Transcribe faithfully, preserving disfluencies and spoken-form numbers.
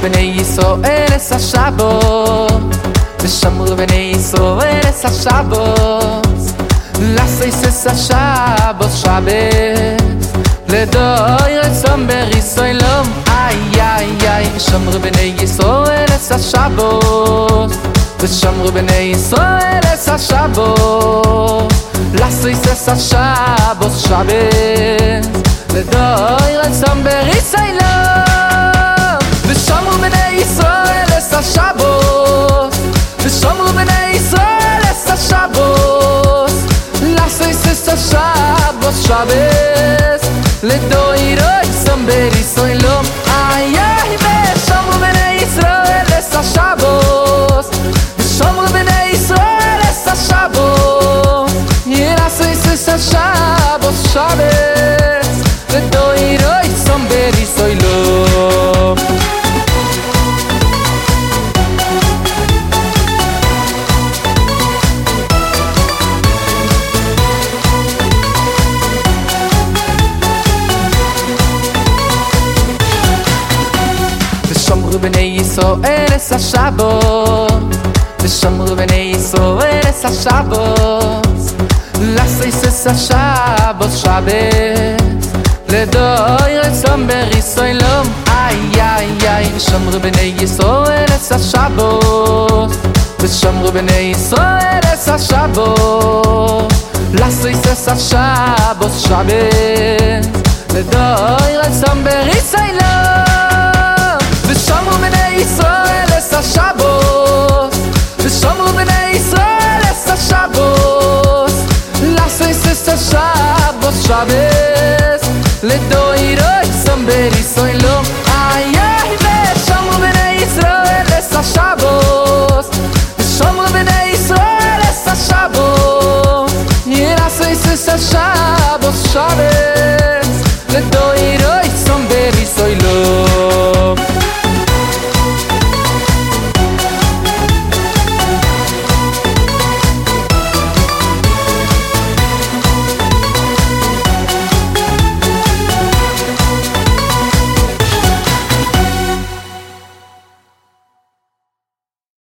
bnei Yisrael es ha-Shabbos ושמרו בני ישראל es ha-Shabbos לעשות es ha-Shabbos Shabbos לדור רצון בריסוילום איי איי איי ושמרו בני ישראל es ha-Shabbos ושמרו בני ישראל es ha-Shabbos לעשות es ha-Shabbos Shabbos לדור רצון בריסוילום ושמרו בני ישראל es ha-Shabbos ושמרו בני ישראל es ha-Shabbos לעשות es ha-Shabbos Shabbos לדור רצון בריסוילום איי איי ושמרו בני ישראל es ha-Shabbos ושמרו בני ישראל es ha-Shabbos לעשות es ha-Shabbos Shabbos לדור רצון בריסוילום ושמרו בני ישראל es ha-Shabbos ושמרו בני ישראל es ha-Shabbos לעשות es ha-Shabbos Shabbos לדור רצון בריסוילום איי איי איי ושמרו בני ישראל es ha-Shabbos ושמרו בני ישראל es ha-Shabbos לעשות es ha-Shabbos Shabbos לדור רצון בריסוילום ושמרו בני ישראל es ha-Shabbos ושמרו בני ישראל es ha-Shabbos לעשות es ha-Shabbos Shabbos לדור רצון בריסוילום איי איי ושמרו בני ישראל es ha-Shabbos ושמרו בני ישראל es ha-Shabbos לעשות es ha-Shabbos Shabbos לדור רצון בריסוילום